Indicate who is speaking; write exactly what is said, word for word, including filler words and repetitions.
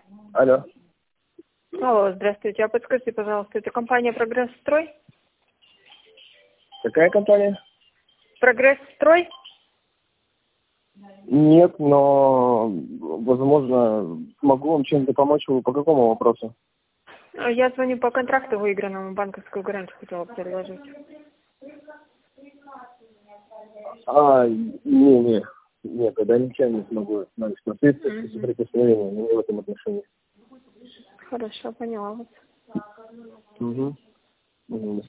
Speaker 1: Алло.
Speaker 2: Алло, здравствуйте. А подскажите, пожалуйста, это компания «Прогресс-строй»?
Speaker 1: Какая компания?
Speaker 2: «Прогресс-строй»?
Speaker 1: Нет, но, возможно, могу вам чем-то помочь. Вы по какому вопросу?
Speaker 2: Я звоню по контракту выигранному, банковскую гарантию хотела предложить.
Speaker 1: А, не, не, нет, тогда ничем не смогу остановить конфликты,
Speaker 2: Угу.
Speaker 1: соприкосновения, не в этом отношении.
Speaker 2: Хорошо, поняла вас.
Speaker 1: Угу. Угу.